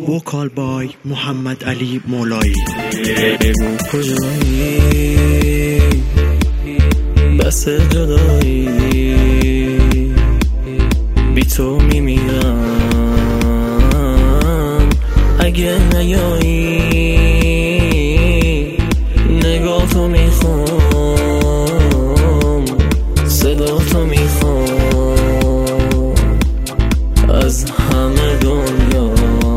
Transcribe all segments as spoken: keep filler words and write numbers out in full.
وکال بای محمد علی مولایی. بگو کجایی بس جدایی، بی تو میمیرم اگه نیایی. نگاه تو میخوام، صدا تو میخوام، از همه دنیا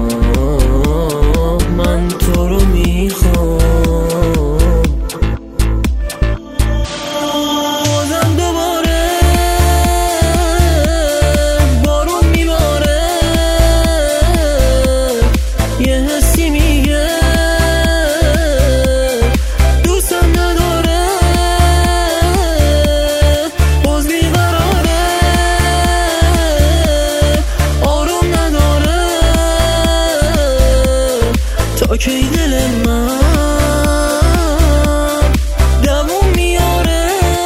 من تو رو میخوام. بازم دوباره بارون میباره، یه حسی میگه دوستم نداره، باز بیقراره، آروم نداره. تا کی دل من دووم میاره.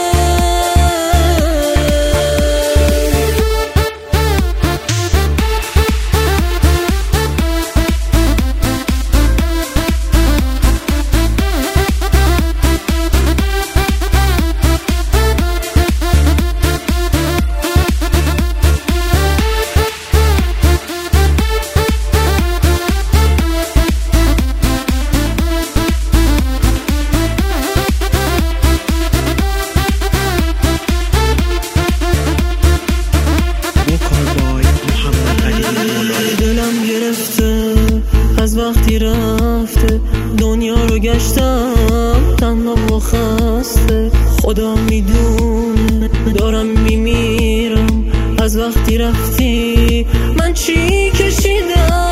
از وقتی رفته دنیا رو گشتم تنها و خسته، خدا میدونه دارم میمیرم. از وقتی رفتی من چی کشیدم.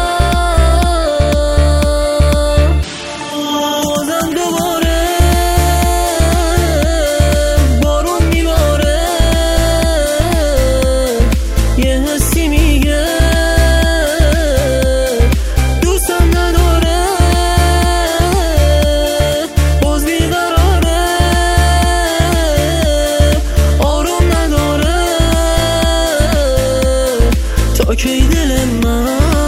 بازم دوباره بارون میباره، یه حسی میگه تا کی دل من